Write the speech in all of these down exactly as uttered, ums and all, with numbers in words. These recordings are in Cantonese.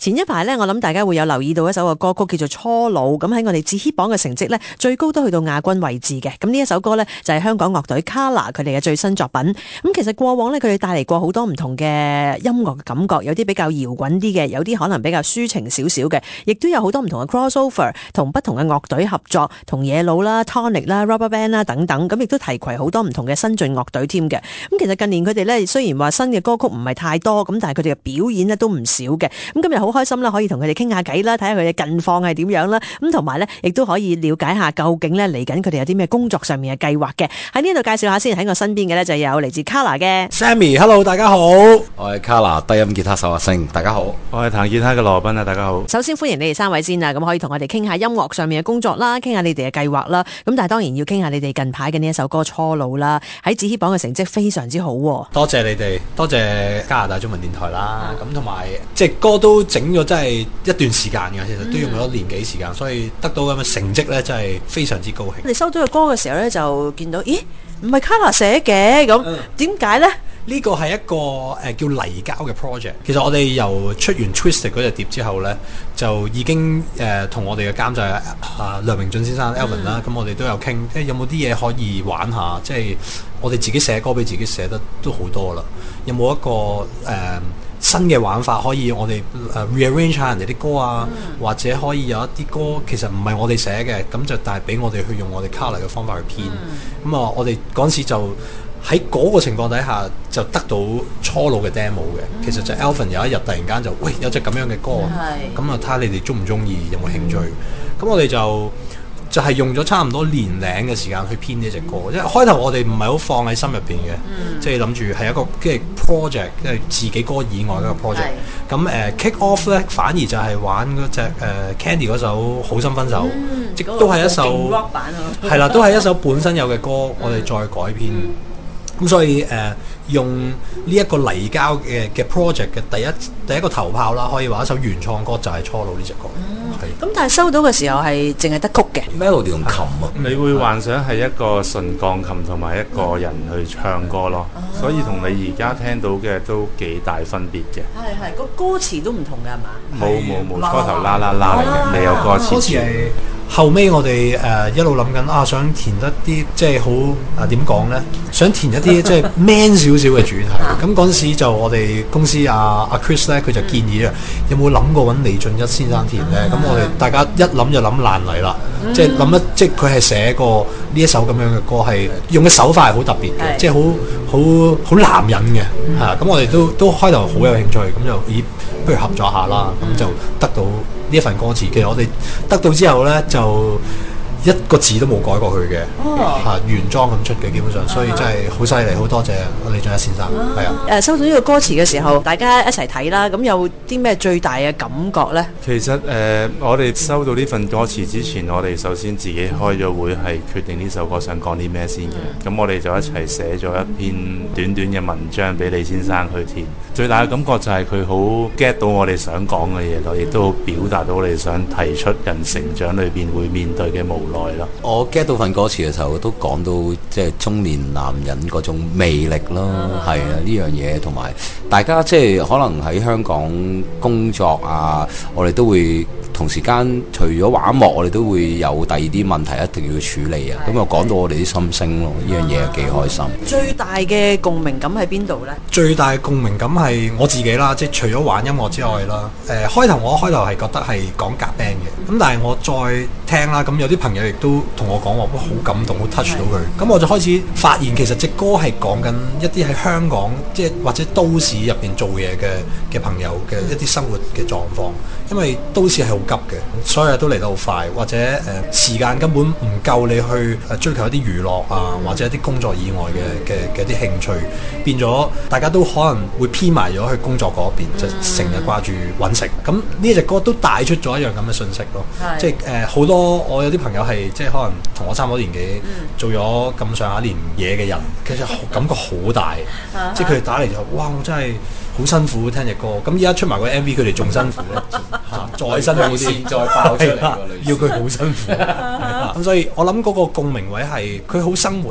前一排咧，我諗大家會有留意到一首嘅歌曲叫做《初老》，咁喺我哋至 hit 榜嘅成績咧，最高都去到亞軍位置嘅。咁呢一首歌咧就係香港樂隊 Kolor 佢哋嘅最新作品。咁其實過往咧佢哋帶嚟過好多唔同嘅音樂嘅感覺，有啲比較搖滾啲嘅，有啲可能比較抒情少少嘅，亦都有好多唔同嘅 crossover，同不同嘅樂隊合作，同野佬啦、Tonic 啦、Rubberband 啦等等，咁亦都提攜好多唔同嘅新晉樂隊添嘅。咁其實近年佢哋咧雖然話新嘅歌曲唔係太多，咁但係佢哋嘅表演咧都唔少嘅。咁今日好開心啦，可以同佢哋傾下偈啦，睇下佢哋近況係點樣啦。咁同埋咧，亦都可以了解下究竟咧嚟緊佢哋有啲咩工作上面嘅計劃嘅。喺呢度介紹下先，喺我身邊嘅咧就有嚟自 Kolor 嘅 Sammy，Hello， 大家好， 我係 Kolor 低音吉他手阿星，大家好。 我係彈吉他嘅羅賓啊，大家好。 首先歡迎你哋三位先啊，咁可以同我哋傾下音樂上面嘅工作啦，傾下你哋嘅計劃啦。咁但係當然要傾下你哋近排嘅呢一首歌《初老》啦，喺至 hit 榜嘅成績非常之好。 多謝你哋，多謝加拿大中文電台啦。咁同埋即係歌都整咗真係一段時間嘅，其實都用咗年幾時間，所以得到咁嘅成績咧，真係非常之高興。 你收到個歌嘅時候咧，就見到咦唔係 Kolor 寫嘅，咁點解咧？ 呢個係一個誒、呃、叫泥膠嘅 project。其實我哋由出完 Twisted 嗰隻碟之後咧，就已經誒同、呃、我哋嘅監製啊梁榮俊先生 Alvin 啦，咁、嗯、我哋都有傾，即係有冇啲嘢可以玩下，即係我哋自己寫歌俾自己寫得都好多啦，有冇一個誒、呃、新嘅玩法可以我哋誒 rearrange 下人哋啲歌啊，嗯、或者可以有一啲歌其實唔係我哋寫嘅，咁就但係俾我哋去用我哋 Kolor 嘅方法去編，咁啊、嗯嗯、我哋嗰陣時就。喺嗰個情況底下就得到初老嘅 demo 嘅，嗯、其實就 Alvin 有一日突然間就喂有隻咁樣嘅歌，咁啊睇下你哋中唔中意，有冇興趣？咁、嗯、我哋就就係、是、用咗差唔多年零嘅時間去編呢隻歌，因為開頭我哋唔係好放喺心入邊嘅，即係諗住係一個即係 project，即係自己歌以外嘅一個 project。咁誒、呃、kick off 咧，反而就係玩嗰隻誒 Candy 嗰首《好心分手》，嗯、即都係一首係啦，都係一首本身有嘅歌，我哋再改編。嗯咁所以誒、呃、用呢一個泥膠嘅嘅 project 嘅第一第一個頭炮啦，可以話一首原創歌就係、是《初老》呢隻歌。 咁、嗯、但係收到嘅時候係淨係得曲嘅 melody 同琴啊， 你會幻想係一個純鋼琴同埋一個人去唱歌咯，嗯、所以同你而家聽到嘅都幾大分別嘅。係係個歌詞都唔同㗎係嘛？ 冇冇冇，初頭啦啦啦嚟嘅，未有歌詞。 歌詞係後尾我哋誒、呃、一路諗緊啊，想填一啲即係好啊點講咧？想填一啲即係 man 少少嘅主題。咁嗰陣時就我哋公司阿、啊、阿 Chris 咧，佢就建議啊，有冇諗過揾李俊一先生填咧？咁、嗯、我哋大家一諗就諗爛泥啦，嗯、即係諗一即係佢係寫過呢一首咁樣嘅歌，係用嘅手法係好特別嘅，即係好好好男人嘅係啊。咁、嗯、我哋都都開頭好有興趣，咁就咦不如合作下啦，咁、嗯、就得到呢一份歌詞。其實我哋得到之後咧，就一個字都冇改過去嘅，嚇、哦、原裝咁出嘅，基本上，所以真係好犀利，好多謝李俊一先生，係啊。誒、 啊、收到呢個歌詞嘅時候，大家一齊睇啦，咁有啲咩最大嘅感覺咧？ 其實誒、呃，我哋收到呢份歌詞之前，我哋首先自己開咗會，係決定呢首歌想講啲咩先嘅。咁、嗯、我哋就一齊寫咗一篇短短嘅文章俾李先生去填。最大嘅感覺就係佢好 get 到我哋想講嘅嘢咯，亦都好表達到我哋想提出人成長裏邊會面對嘅無奈咯。 我 get 到份歌詞嘅時候，都講到即係中年男人嗰種魅力咯，係啊，呢樣嘢，同埋大家即係可能喺香港工作啊，我哋都會同時間除咗玩樂，我哋都會有第二啲問題一定要處理啊。咁又講到我哋啲心聲咯，呢樣嘢幾開心。 最大嘅共鳴感喺邊度呢？ 最大嘅共鳴感係我自己啦，即係除咗玩音樂之外啦。誒、呃、開頭我開頭係覺得係講夾 band 嘅，咁但係我再聽啦，咁有啲朋友亦都同我講話，哇好感動，好 touch 到佢。咁我就開始發現其實隻歌係講緊一啲喺香港即係或者都市入邊做嘢嘅嘅朋友嘅一啲生活嘅狀況，因為都市係好急嘅，所有嘢都嚟得好快，或者誒、呃、時間根本唔夠你去誒追求一啲娛樂啊，或者一啲工作以外嘅嘅嘅一啲興趣，變咗大家都可能會偏埋咗去工作嗰邊，就成日掛住揾食。咁呢隻歌都帶出咗一樣咁嘅信息咯，即係誒好多我有啲朋友係即係可能同我差唔多年紀，嗯、做咗咁上下年嘢嘅人，其實感覺好大，啊、即係佢哋打嚟就哇我真係好辛苦聽隻歌。咁而家出埋個 M V， 佢哋仲辛苦咧，再辛苦啲，再爆出嚟，要佢好辛苦。咁所以我諗嗰個共鳴位係佢好生活啊，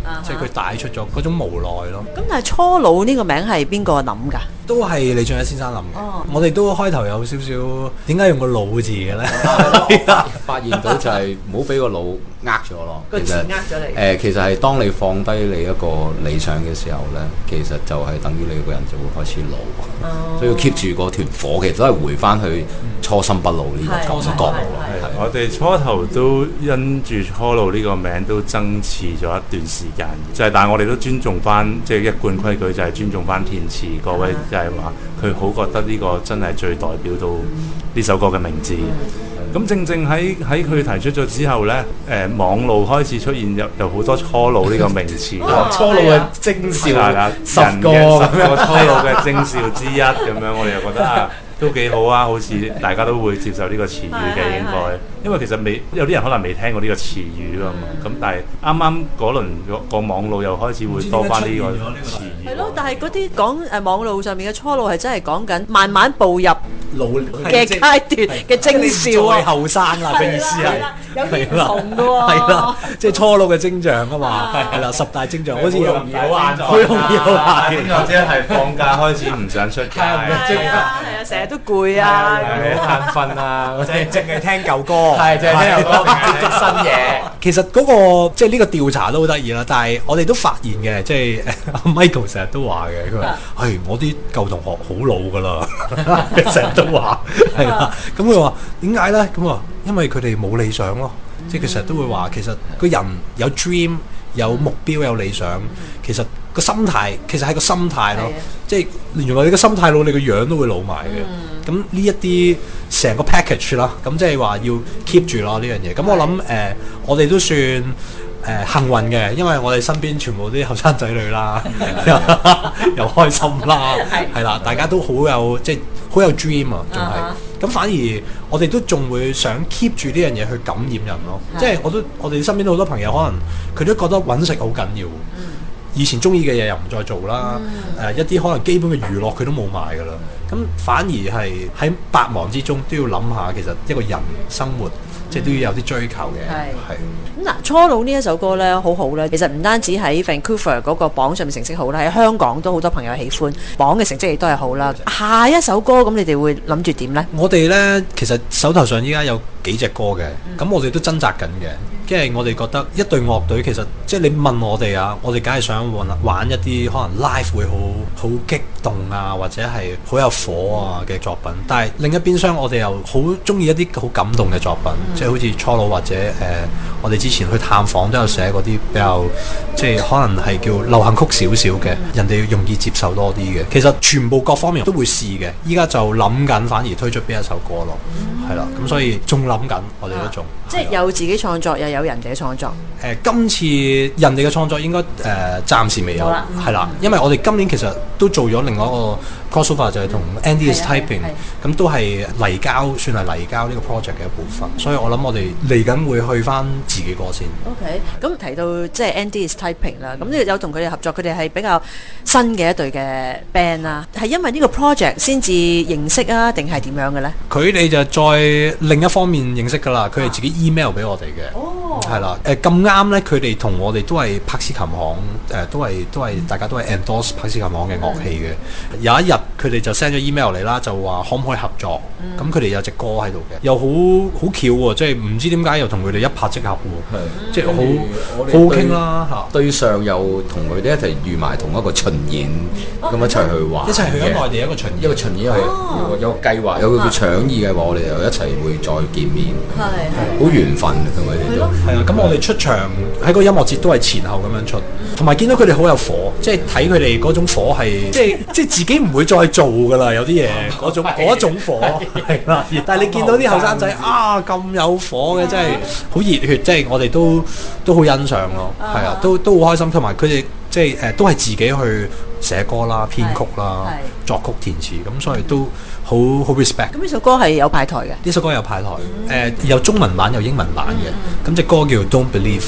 即係佢帶出咗嗰種無奈咯。 咁但係初老呢個名係邊個諗㗎？ 都係李俊一先生諗嘅。 哦我哋都開頭有少少點解用個老字嘅咧？ 發現到就係唔好俾個腦呃咗咯。 個字其實呃咗你。 誒，其實係當你放低你一個理想嘅時候咧，其實就係等於你個人就會開始老。 哦所以要 keep 住嗰團火，其實都係回翻去初心不老呢個感覺。 係我哋初頭都因住初老呢個名都爭持咗一段時間，就係、但係我哋都尊重翻，即、就、係、是、一貫規矩就係尊重翻填詞嗰位，就係話佢好覺得呢個真係最代表到呢首歌嘅名字。咁正正喺喺佢提出咗之後呢，誒、呃、網路開始出現有有好多初老呢個名詞啦。 初老嘅徵兆係啦， 十人個嘅十個初老嘅徵兆之一咁樣，我哋又覺得啊都幾好啊，好似大家都會接受呢個詞語嘅應該，因為其實未有啲人可能未聽過呢個詞語啊嘛，咁但係啱啱嗰輪個個網路又開始會多翻呢個詞語。 係咯，但係嗰啲講誒網路上面嘅初老係真係講緊慢慢步入老嘅階段嘅徵兆啊！ 後生啦，嘅意思係有啲唔同㗎喎。 係啦，即係初老嘅徵象啊嘛，係啦，十大徵象好似有好容易好眼好容易好眼或者係放假開始唔想出街， 係啊，係啊，成日都攰啊。 好眼瞓啊！ 淨係淨係聽舊歌， 係淨係聽舊歌，唔接觸新嘢。 其實嗰、個即係呢個調查都好得意啦，但係我哋都發現嘅，即係阿 Michael 成日都話嘅，佢話：係我啲舊同學好老㗎啦，成日都話係啦。咁佢話點解咧？咁啊，因為佢哋冇理想咯，即係佢成日都會話，其實個人有 dream 有目標有理想，其實個心態其實係個心態咯，即係原來你個心態老，你個樣都會老埋嘅。咁呢一啲成個 package 啦，咁即係話要 keep 住咯呢樣嘢。咁我諗誒、呃，我哋都算誒、呃、幸運嘅，因為我哋身邊全部啲後生仔女啦，又開心啦，係啦，大家都好有即係好有 dream 啊，仲係。咁反而我哋都仲會想 keep 住呢樣嘢去感染人咯。即係我都我哋身邊都好多朋友，可能佢都覺得揾食好緊要。以前中意嘅嘢又唔再做啦，誒、 嗯呃、一啲可能基本嘅娛樂佢都冇埋㗎啦，咁反而係喺百忙之中都要諗下，其實一個人生活、嗯、即係都要有啲追求嘅，係。 咁嗱，初老呢一首歌咧，好好咧。其實唔單止喺 Vancouver 嗰個榜上面成績好啦，喺香港都好多朋友喜歡，榜嘅成績亦都係好啦。下一首歌咁，你哋會諗住點呢？ 我哋呢，其實手頭上依家有幾隻歌嘅，咁、嗯、我哋都掙扎緊嘅。即係我哋覺得一隊樂隊其實即係你問我哋啊，我哋梗係想玩玩一啲可能 live 會好好激動啊，或者係好有火啊嘅作品。但係另一邊廂我哋又好中意一啲好感動嘅作品，嗯、即係好似初老或者誒、呃、我哋之前去探訪都有寫嗰啲比較即係可能係叫流行曲少少嘅，人哋容易接受多啲嘅。其實全部各方面都會試嘅。依家就諗緊，反而推出邊一首歌咯，係啦、嗯。咁所以仲諗緊，我哋都仲、啊、 即係有自己創作，又有人哋嘅創作。 誒、呃，今次人哋嘅創作應該誒、呃、暫時未有，係啦、嗯，因為我哋今年其實都做咗另外一個 crossover，就係同 Andy is Typing，咁都係黎膠，算係黎膠呢個 project 嘅一部分，所以我諗我哋嚟緊會去翻自己歌先。 OK，咁提到即係 Andy is Typing 啦，咁呢有同佢哋合作，佢哋係比較新嘅一隊嘅 band 啦，係因為呢個 project 先至認識啊，定係點樣嘅咧？ 佢哋就再另一方面認識㗎啦，佢哋自己 email 俾我哋嘅。哦，係啦，誒咁啱咧，佢哋同我哋都係柏斯琴行，誒、呃、都係都係大家都係 endorse 柏斯琴行嘅樂器嘅。嗯、有一日佢哋就 send 咗 email 嚟啦，就話可唔可以合作？咁佢哋有隻歌喺度嘅，又好好巧喎，即係唔知點解又同佢哋一拍即合喎， 係即係好好好傾啦嚇。 對上又同佢哋一齊預埋同一個巡演，咁一齊去玩， 一齊去咗內地一個巡演， 一個巡演係有個有個計劃，有個叫搶意嘅話，我哋又一齊會再見面，係係好緣分同佢哋都係啊。咁我哋出場喺個音樂節都係前後咁樣出，同埋見到佢哋好有火，即係睇佢哋嗰種火係即係即係自己唔會再做㗎啦，有啲嘢嗰種嗰種火係啦。但係你見到啲後生仔啊咁有火嘅，真係好熱血，即係我哋都都好欣賞咯，係啊，都都好開心，同埋佢哋即係誒都係自己去寫歌啦、編曲啦、作曲填詞，咁所以都好好 respect。 咁呢首歌係有派台嘅？ 呢首歌有派台，誒有中文版有英文版嘅，咁隻歌叫 Don't Believe。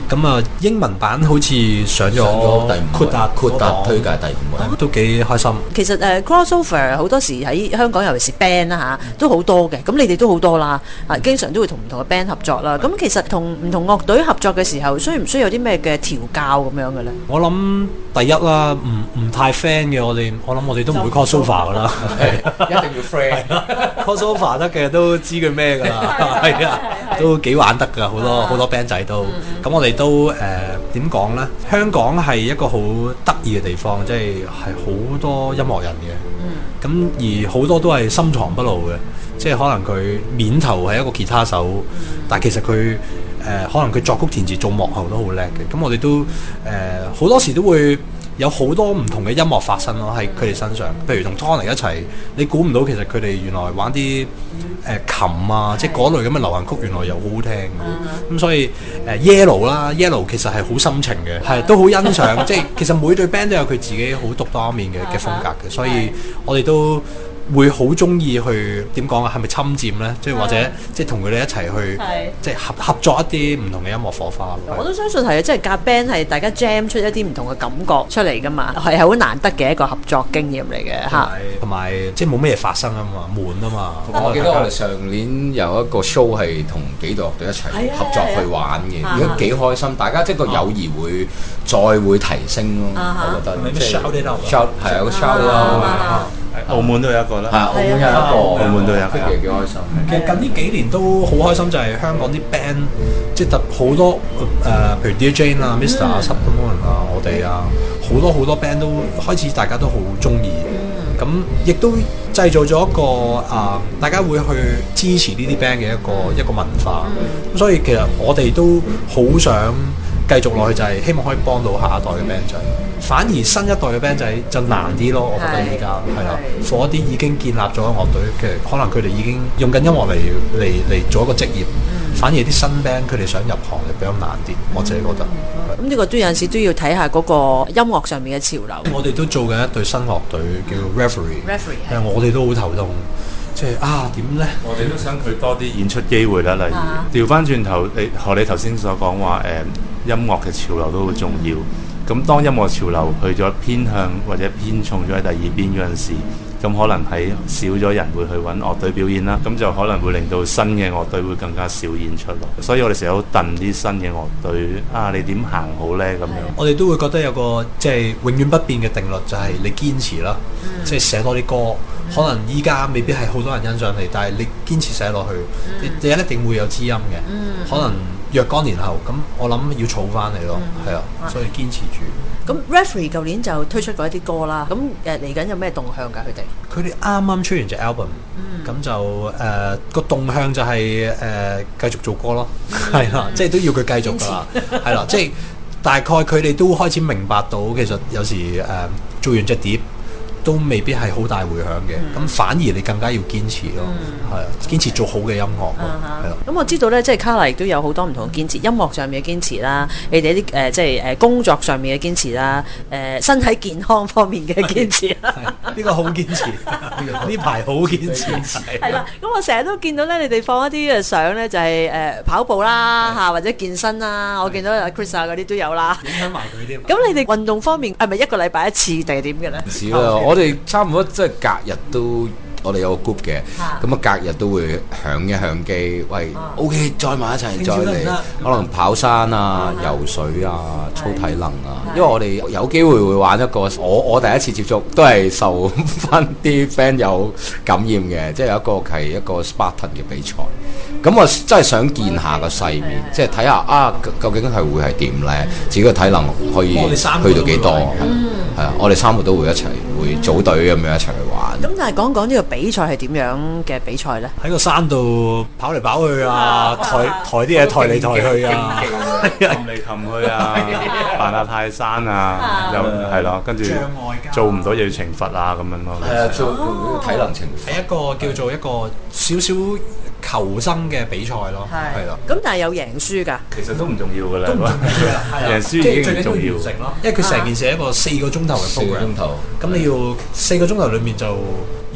咁啊英文版好似上咗上咗第五豁達豁達嗰個推介第五位。 都幾開心。 其實誒、呃 crossover 好多時喺香港，尤其是 band 啦嚇，都好多嘅。咁你哋都好多啦，啊，經常都會同唔同嘅 band 合作啦。咁其實同唔同樂隊合作嘅時候，需唔需要有啲咩嘅調教咁樣嘅咧？ 我諗第一啦，唔唔太 friend 嘅我哋，我諗我哋都唔會 crossover 噶啦， 一定要 friend。 crossover 得嘅都知佢咩噶啦，係啊，都幾玩得噶，好多好多 band 仔都。咁我哋都誒點講咧？香港係一個好得意嘅地方，即係係好多音樂人嘅。咁而好多都係深藏不露嘅，即係可能佢面頭係一個吉他手，但係其實佢誒、呃、可能佢作曲填詞做幕後都好叻嘅。咁我哋都誒好、呃、多時都會有好多唔同嘅音樂發生咯，喺佢哋身上。譬如同 Tony 一齊，你估唔到其實佢哋原來玩啲誒、呃、琴啊，即係嗰類咁嘅流行曲，原來又好好聽嘅。咁所以誒、呃、Yellow 啦 ，Yellow 其實係好深情嘅，係都好欣賞。即係其實每隊 band 都有佢自己好獨當一面嘅嘅風格嘅，所以我哋都會好中意去點講啊？係咪侵佔咧？即係或者即係同佢哋一齊去，即係合合作一啲唔同嘅音樂火花。 我都相信係啊，即係夾 band 係大家 jam 出一啲唔同嘅感覺出嚟噶嘛，係好難得嘅一個合作經驗嚟嘅嚇。 同埋即係冇咩嘢發生啊嘛，悶啊嘛。 我記得我哋上年有一個 show 係同幾隊樂隊一齊合作去玩嘅，如果幾開心，大家即係個友誼會再會提升咯。我覺得即係 shout it out， shout 係啊個 shout it out。 澳門都有一個啦， 係澳門有一個， 澳門都有一個， 幾開心。 其實近呢幾年都好開心，就係香港啲 band，即係特好多誒、呃，譬如 Dear Jane 啊、Mister 啊、Submarine 啊、我哋啊，好多好多 band 都開始大家都好中意，咁亦都製造咗一個啊、呃，大家會去支持呢啲 band 嘅一個一個文化。咁所以其實我哋都好想繼續落去，就係希望可以幫到下一代嘅 band 仔。反而新一代嘅 band 仔就難啲咯，我覺得依家係啦，for 一啲已經建立咗嘅樂隊嘅，可能佢哋已經用緊音樂嚟嚟嚟做一個職業，嗯、反而啲新 band 佢哋想入行就比較難啲，我自己覺得。 咁呢、嗯、個都有陣時都要睇下嗰個音樂上面嘅潮流。 我哋都做緊一隊新樂隊叫 Reverie，Reverie，係我哋都好頭痛，即係啊點咧？ 我哋都想佢多啲演出機會啦，例如調翻轉頭，你學你頭先所講話誒，音樂嘅潮流都好重要。嗯咁當音樂潮流去咗偏向或者偏重咗喺第二邊嗰陣時，咁可能係少咗人會去揾樂隊表演啦，咁就可能會令到新嘅樂隊會更加少演出咯。所以我哋成日都戥啲新嘅樂隊啊，你點行好呢？咁樣我哋都會覺得有個即係永遠不變嘅定律，就係你堅持啦，嗯、即係寫多啲歌。可能依家未必係好多人欣賞你，但係你堅持寫落去，嗯、你一定會有知音嘅。嗯、可能若干年後，咁我諗要儲翻嚟咯，係、嗯、啊，所以堅持住。 咁 Reverie 舊年就推出過一啲歌啦，咁誒嚟緊有咩動向㗎？佢哋佢哋啱啱出完隻 album，咁、嗯、就誒個、呃、動向就係、是、誒、呃、繼續做歌咯，係啦、嗯，即係都要佢繼續㗎啦，係啦，即係大概佢哋都開始明白到，其實有時誒、呃、做完隻碟都未必係好大迴響嘅，咁、嗯、反而你更加要堅持咯，係啊、嗯，堅持做好嘅音樂咯，係咯、 嗯。咁我知道咧，即係 Carla 亦都有好多唔同嘅堅持，音樂上面嘅堅持啦，你哋一啲誒即係誒工作上面嘅堅持啦，誒、呃、身體健康方面嘅堅持啦， 呢、呢個好堅持，呢排好堅持。 係啦，咁我成日都見到咧，你哋放一啲嘅相咧，就係、是、誒、呃、跑步啦嚇，或者健身啦，我見到阿 Chris 啊嗰啲都有啦， 影響埋佢添。 咁你哋運動方面係咪一個禮拜一次定係點嘅咧？ 唔少啦，我哋差唔多即係隔日都，我哋有個 group 嘅，咁啊隔日都會響一響機，喂、啊、OK， 再埋一齊，再嚟，可能跑山啊、啊游水啊、操體能啊，因為我哋有機會會玩一個，我我第一次接觸都係受翻啲 friend 有感染嘅，即係有一個係一個 Spartan 嘅比賽。咁我真係想見下個世面，即係睇下啊，究竟係會係點咧？自己嘅體能可以去到幾多？係啊，我哋三個都會一齊會組隊咁樣一齊去玩。 咁但係講講呢個比賽係點樣嘅比賽咧？ 喺個山度跑嚟跑去啊，抬抬啲嘢抬嚟抬去啊， 擒嚟擒去啊，扮下泰山啊，又係咯，跟住做唔到又要懲罰啊咁樣咯。 係啊，做體能懲罰。 係一個叫做一個少少求生嘅比賽咯，係啦。 咁但係有贏輸㗎？ 其實都唔重要㗎啦， 都唔重要啦， 贏輸已經唔重要。 因為佢成件事係一個四個鐘頭嘅 program， 四個鐘頭， 咁你要四個鐘頭裡面就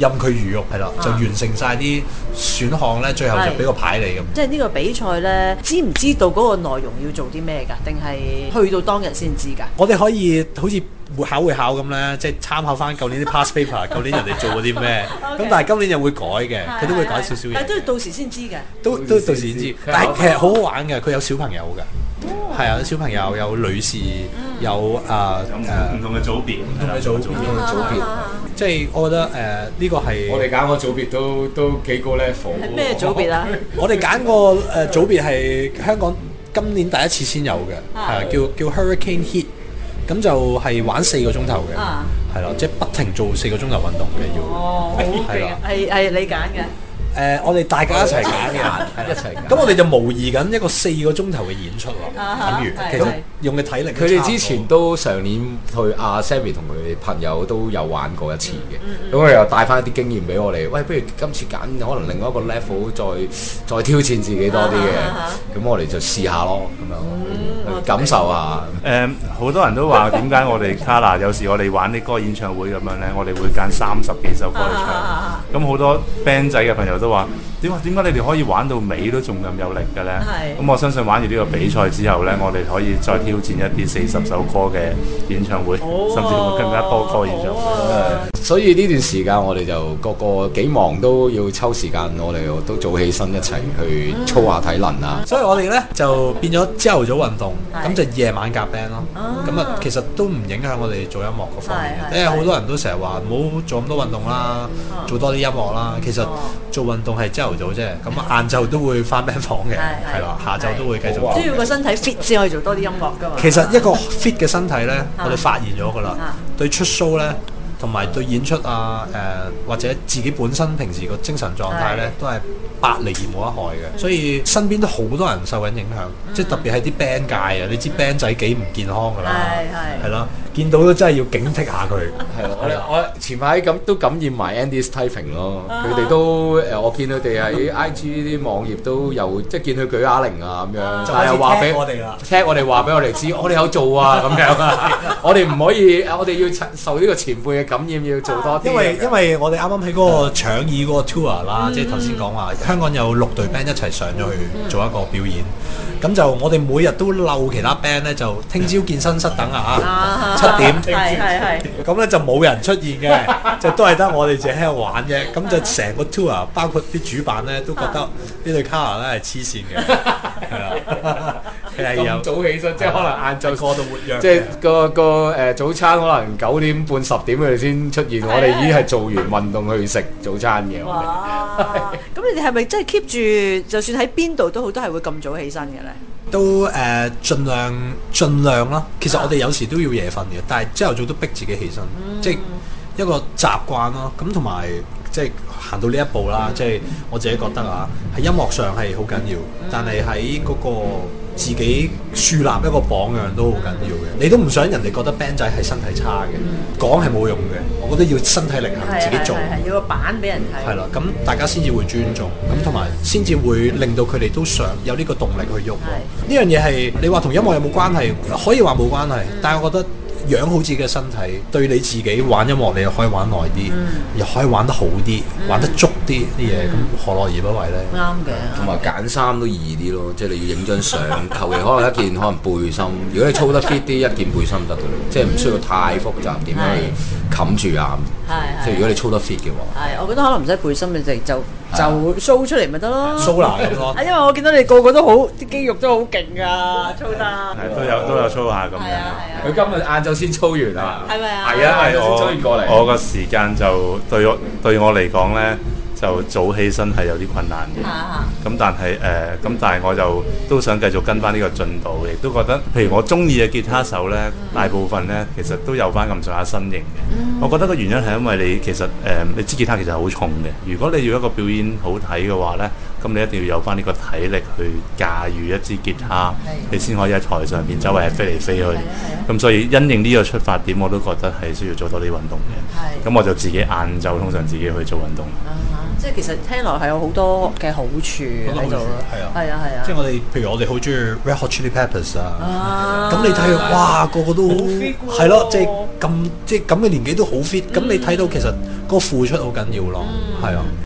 任佢魚肉係啦，就完成晒啲選項咧，最後就俾個牌你咁。 即係呢個比賽咧，知唔知道嗰個內容要做啲咩㗎？定係去到當日先知㗎？ 我哋可以好似會考會考咁咧，即係參考翻舊年啲 past paper，舊年人哋做過啲咩，咁但係今年又會改嘅，佢都會改少少嘢。 但係都要到時先知嘅。 都都到時先知，但係其實好好玩嘅，佢有小朋友㗎。係啊，小朋友有女士，有啊誒唔同嘅組別， 唔同嘅組別，唔同嘅組別，即係我覺得誒呢個係我哋揀個組別都都幾高 level。 係咩組別啊？ 我哋揀個誒組別係香港今年第一次先有嘅，係啊，叫叫 Hurricane Heat，咁就係玩四個鐘頭嘅，係啦，即係不停做四個鐘頭運動嘅要， 哦，好勁啊！係係你揀嘅。 誒，我哋大家一齊揀嘅， 一齊揀。 咁我哋就模擬緊一個四個鐘頭嘅演出咯，等於其實用嘅體力。 佢哋之前都上年去阿 Sammy 同佢朋友都有玩過一次嘅，咁佢又帶翻一啲經驗俾我哋。喂，不如今次揀可能另外一個 level，再再挑戰自己多啲嘅，咁我哋就試下咯，咁樣感受下。 誒，好多人都話點解我哋 Kala 有時我哋玩啲歌演唱會咁樣咧，我哋會揀三十幾首歌嚟唱。咁好多 band 仔嘅朋友都話點解點解你哋可以玩到尾都仲咁有力嘅咧？咁我相信玩完呢個比賽之後咧，我哋可以再挑戰一啲四十首歌嘅演唱會，甚至乎更加多歌演唱會。 所以呢段時間我哋就個個幾忙都要抽時間，我哋都早起身一齊去操下體能啊。 所以我哋咧就變咗朝頭早運動，咁就夜晚夾 band 咯。咁啊，其實都唔影響我哋做音樂嗰方面嘅，因為好多人都成日話唔好做咁多運動啦，做多啲音樂啦。其實做運動係朝頭早啫，咁晏晝都會翻 band 房嘅，係啦，下晝都會繼續。 都要個身體 fit 先可以做多啲音樂㗎嘛。 其實一個 fit 嘅身體咧，我哋發現咗㗎啦，對出 show 咧。同埋對演出啊，誒、呃、或者自己本身平時個精神狀態咧，都係百利而無一害嘅。所以身邊都好多人受緊影響，嗯、即係特別係啲 band 界啊，你知 band 仔幾唔健康㗎啦，係咯，見到都真係要警惕下佢。 係咯，我哋我前排咁都感染埋 Andy Typing 咯，佢哋都誒，我見佢哋喺 I G 啲網頁都有，即係見佢舉啞鈴啊咁樣，就係話俾我哋啦， 聽我哋話俾我哋知，我哋有做啊咁樣啊，我哋唔可以，我哋要受呢個前輩嘅感染，要做多啲。 因為因為我哋啱啱喺嗰個搶耳嗰個 tour 啦，嗯、即係頭先講話香港有六隊 band 一齊上咗去做一個表演，咁、嗯、就我哋每日都漏其他 band 咧，就聽朝健身室等啊嚇，七點， 係係係， 咁咧就冇人出現嘅，就都係得我哋自己喺度玩啫。咁就成個 tour 包括啲主辦咧都覺得呢隊 Kala 咧係黐線嘅，係啦。 咁早起身，即係可能晏晝過到活躍， 即係個個誒早餐可能九點半十點佢哋先出現，我哋已經係做完運動去食早餐嘅。 哇！咁你哋係咪真係 keep 住，就算喺邊度都好，都係會咁早起身嘅咧？ 都誒盡量盡量啦。其實我哋有時都要夜瞓嘅，但係朝頭早都逼自己起身，即係一個習慣咯。咁同埋即係行到呢一步啦，即係我自己覺得啊，喺音樂上係好緊要，但係喺嗰個自己樹立一個榜樣都好緊要嘅，你都唔想人哋覺得 band 仔係身體差嘅，講係冇用嘅，我覺得要身體力行自己做， 係要個版俾人睇。 係啦，咁大家先至會尊重，咁同埋先至會令到佢哋都想有呢個動力去喐。呢樣嘢係你話同音樂有冇關係？可以話冇關係，但係我覺得養好自己嘅身體，對你自己玩音樂，你又可以玩耐啲，嗯、又可以玩得好啲，嗯、玩得足啲啲嘢，咁、嗯、何樂而不為呢？ 啱嘅， 同埋揀衫都易啲咯，即係你要影張相，求其可能一件可能背心，如果你操得 fit 啲，一件背心得嘅，即係唔需要太複雜點樣去冚住啊。即係如果你操得 fit 嘅話， 係，我覺得可能唔使背心，你就就就 show 出嚟咪得咯。 show 啦咁咯。 因為我見到你個個都好，啲肌肉都好勁㗎，操得。 係都有都有操下咁樣。 佢今日晏晝先操完啊。係咪啊？係啊， 因為先操完過嚟。 我個時間就對我對我嚟講咧，就早起身係有啲困難嘅。咁但係誒，咁但係我就都想繼續跟翻呢個進度，亦都覺得，譬如我中意嘅吉他手咧，大部分咧其實都有翻咁上下身形嘅。我覺得個原因係因為你其實誒、呃，你支吉他其實好重嘅。如果你要一個表演好睇嘅話咧， 咁你一定要有翻呢個體力去駕馭一支吉他，你先可以喺台上邊周圍係飛嚟飛去。咁所以因應呢個出發點，我都覺得係需要做多啲運動嘅。咁我就自己晏晝通常自己去做運動。 即係其實聽落係有好多嘅好處喺度咯。 係啊， 係啊，係啊。 即係我哋，譬如我哋好中意 Red Hot Chili Peppers 啊，咁你睇哇個個都係咯，即係咁即係咁嘅年紀都好 fit，咁你睇到其實嗰個付出好緊要咯，係啊。